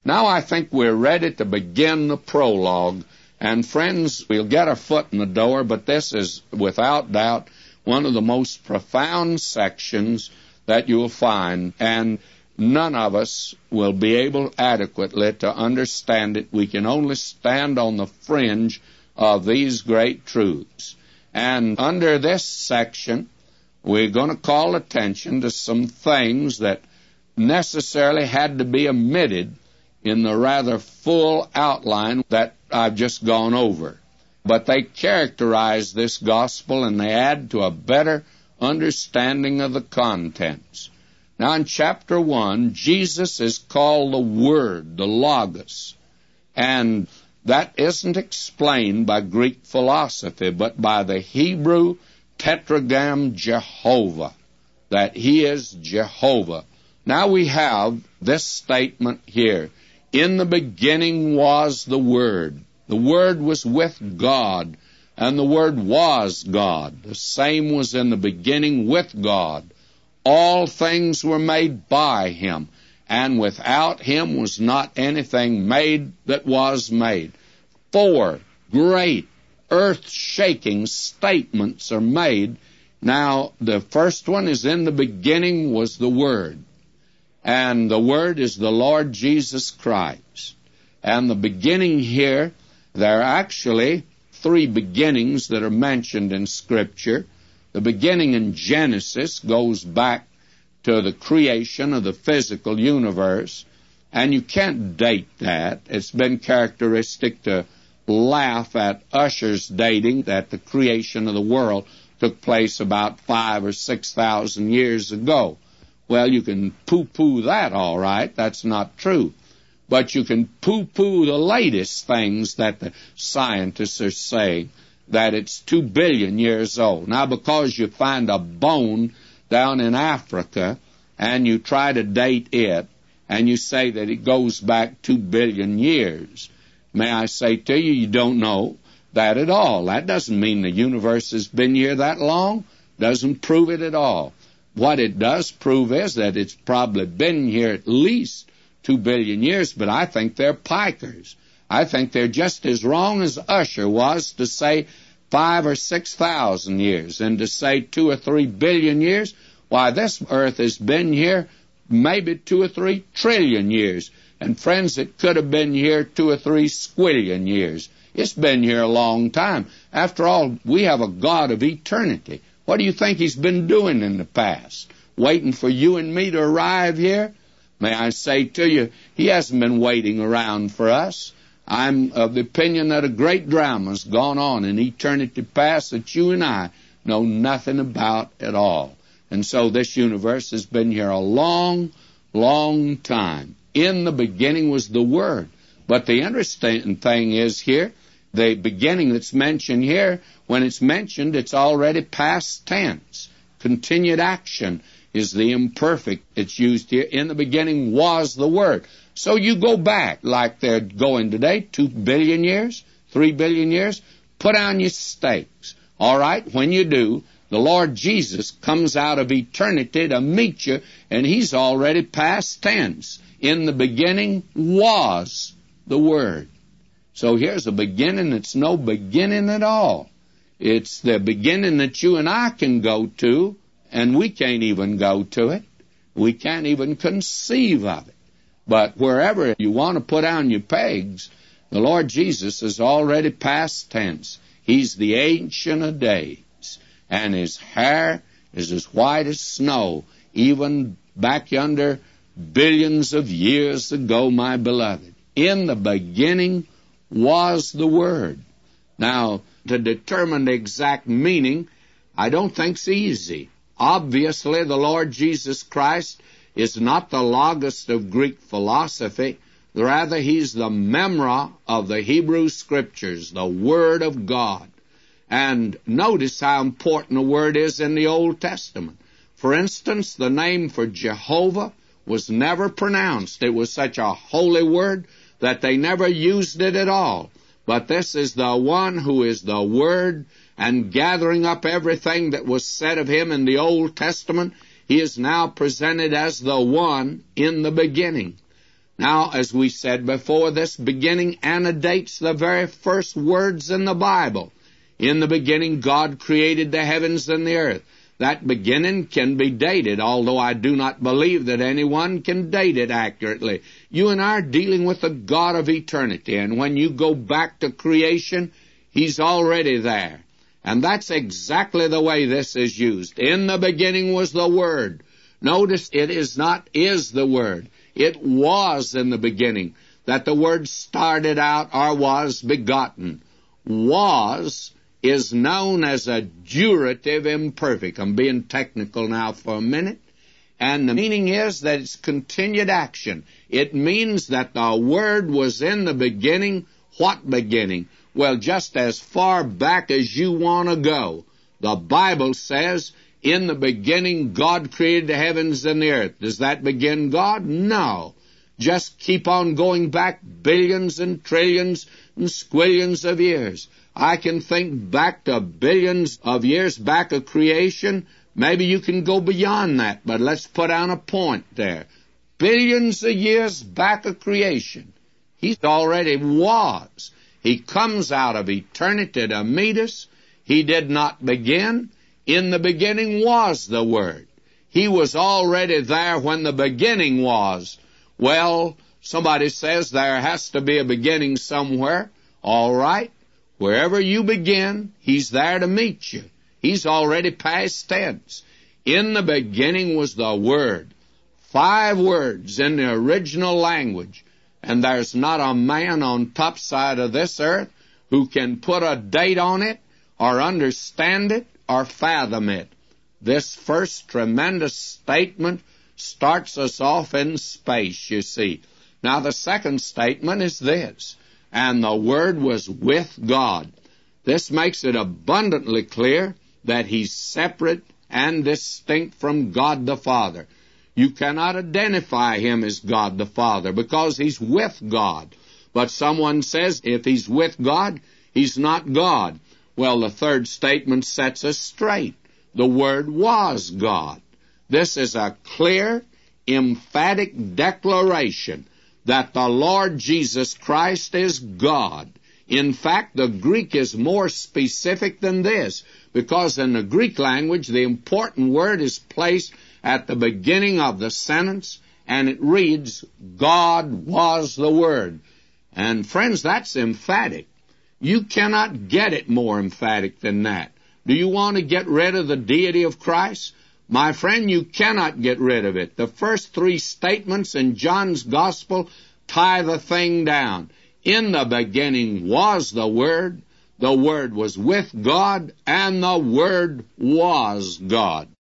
Now I think we're ready to begin the prologue. And friends, we'll get our foot in the door, but this is, without doubt, one of the most profound sections that you'll find, and none of us will be able adequately to understand it. We can only stand on the fringe of these great truths. And under this section, we're going to call attention to some things that necessarily had to be omitted in the rather full outline that I've just gone over. But they characterize this gospel and they add to a better understanding of the contents. Now in chapter 1, Jesus is called the Word, the Logos. And that isn't explained by Greek philosophy, but by the Hebrew tetragram Jehovah, that He is Jehovah. Now we have this statement here. In the beginning was the Word. The Word was with God, and the Word was God. The same was in the beginning with God. All things were made by Him, and without Him was not anything made that was made. 4 great earth-shaking statements are made. Now, the first one is, in the beginning was the Word. And the Word is the Lord Jesus Christ. And the beginning here, there are actually 3 beginnings that are mentioned in Scripture. The beginning in Genesis goes back to the creation of the physical universe, and you can't date that. It's been characteristic to laugh at Ussher's dating that the creation of the world took place about 5,000 or 6,000 years ago. Well, you can poo-poo that, all right. That's not true. But you can poo-poo the latest things that the scientists are saying, that it's 2 billion years old. Now, because you find a bone down in Africa and you try to date it, and you say that it goes back 2 billion years, may I say to you, you don't know that at all. That doesn't mean the universe has been here that long. Doesn't prove it at all. What it does prove is that it's probably been here at least 2 billion years, but I think they're pikers. I think they're just as wrong as Ussher was to say 5,000 or 6,000 years, and to say 2 or 3 billion years. Why, this earth has been here maybe 2 or 3 trillion years. And friends, it could have been here 2 or 3 squillion years. It's been here a long time. After all, we have a God of eternity. What do you think He's been doing in the past? Waiting for you and me to arrive here? May I say to you, He hasn't been waiting around for us. I'm of the opinion that a great drama's gone on in eternity past that you and I know nothing about at all. And so this universe has been here a long, long time. In the beginning was the Word. But the interesting thing is here, the beginning that's mentioned here, when it's mentioned, it's already past tense. Continued action is the imperfect. It's used here. In the beginning was the Word. So you go back, like they're going today, 2 billion years, 3 billion years, put on your stakes. All right, when you do, the Lord Jesus comes out of eternity to meet you, and He's already past tense. In the beginning was the Word. So here's a beginning that's no beginning at all. It's the beginning that you and I can go to, and we can't even go to it. We can't even conceive of it. But wherever you want to put on your pegs, the Lord Jesus is already past tense. He's the Ancient of Days, and His hair is as white as snow, even back yonder billions of years ago, my beloved. In the beginning was the Word. Now, to determine the exact meaning, I don't think it's easy. Obviously, the Lord Jesus Christ is not the Logos of Greek philosophy. Rather, He's the Memra of the Hebrew Scriptures, the Word of God. And notice how important the Word is in the Old Testament. For instance, the name for Jehovah was never pronounced. It was such a holy word that they never used it at all. But this is the one who is the Word, and gathering up everything that was said of Him in the Old Testament, He is now presented as the one in the beginning. Now, as we said before, this beginning antedates the very first words in the Bible. In the beginning, God created the heavens and the earth. That beginning can be dated, although I do not believe that anyone can date it accurately. You and I are dealing with the God of eternity, and when you go back to creation, He's already there. And that's exactly the way this is used. In the beginning was the Word. Notice it is not is the Word. It was in the beginning that the Word started out or was begotten. Was is known as a durative imperfect. I'm being technical now for a minute. And the meaning is that it's continued action. It means that the Word was in the beginning. What beginning? Well, just as far back as you want to go. The Bible says, in the beginning, God created the heavens and the earth. Does that begin God? No. Just keep on going back billions and trillions and squillions of years. I can think back to billions of years back of creation. Maybe you can go beyond that, but let's put on a point there. Billions of years back of creation. He already was. He comes out of eternity to meet us. He did not begin. In the beginning was the Word. He was already there when the beginning was. Well, somebody says there has to be a beginning somewhere. All right. Wherever you begin, He's there to meet you. He's already past tense. In the beginning was the Word. 5 words in the original language. And there's not a man on top side of this earth who can put a date on it or understand it or fathom it. This first tremendous statement starts us off in space, you see. Now, the second statement is this: and the Word was with God. This makes it abundantly clear that He's separate and distinct from God the Father. You cannot identify Him as God the Father because He's with God. But someone says if He's with God, He's not God. Well, the third statement sets us straight. The Word was God. This is a clear, emphatic declaration that the Lord Jesus Christ is God. In fact, the Greek is more specific than this, because in the Greek language, the important word is placed at the beginning of the sentence, and it reads, God was the Word. And friends, that's emphatic. You cannot get it more emphatic than that. Do you want to get rid of the deity of Christ? My friend, you cannot get rid of it. The first 3 statements in John's Gospel tie the thing down. In the beginning was the Word was with God, and the Word was God.